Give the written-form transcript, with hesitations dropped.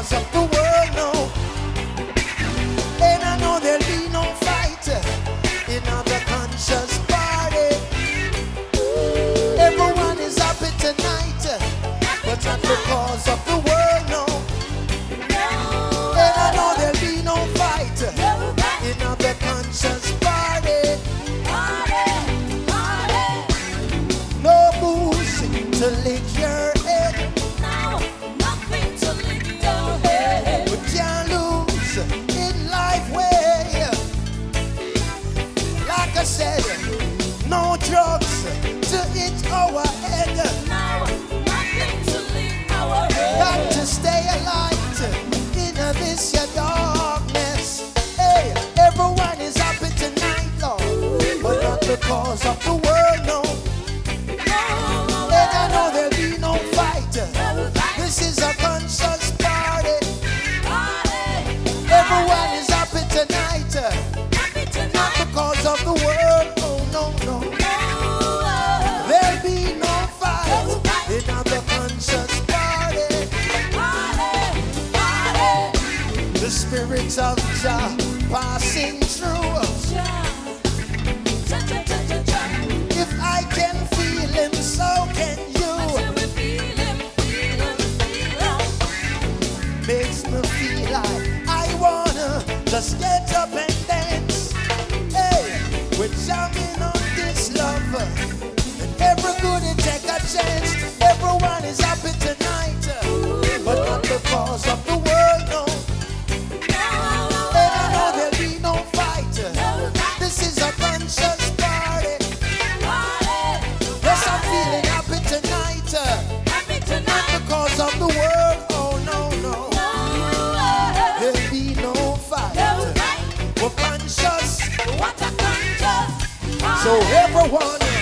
cause of the world, no. And I know there'll be no fight in the conscious party. Everyone is happy tonight, but not because of the world, no. And I know there'll be no fight in the conscious party. No booze to lick your head. No, nothing to lick your head. We can't lose in life way. Like I said, no drugs to hit our head. No, nothing to lick our head. Got to stay alive in this your darkness. Hey, everyone is happy tonight, Lord, but not because of the world, no. And I know there'll be no fight. This is a conscious party. Everyone is happy tonight, not because of the world, oh no, no. There'll be no fight in the conscious party. The spirits of Jah passing through. If I can feel him, so can you. Makes me feel like I wanna just get up and dance. Hey, we're jumping on this love, and every good it take a chance. Everyone is happy tonight, but not because of the world, no. And I know there'll be no fight. This is a conscious party. Yes, I'm feeling happy tonight, not because of the world, oh no, no. There'll be no fight. We're conscious. What a conscious. So everyone